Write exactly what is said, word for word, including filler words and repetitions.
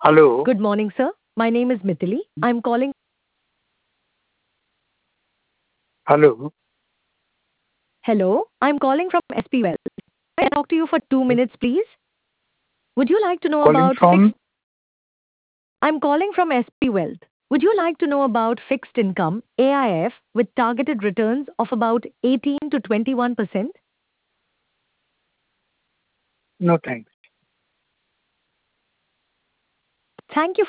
Hello. Good morning, sir. My name is Mithili. I'm calling. Hello. Hello, I'm calling from S P Wealth. Can I talk to you for two minutes, please? Would you like to know Calling about fixed? from I'm calling from S P Wealth. Would you like to know about fixed income, A I F, with targeted returns of about eighteen to twenty-one percent? no thanks. Thank you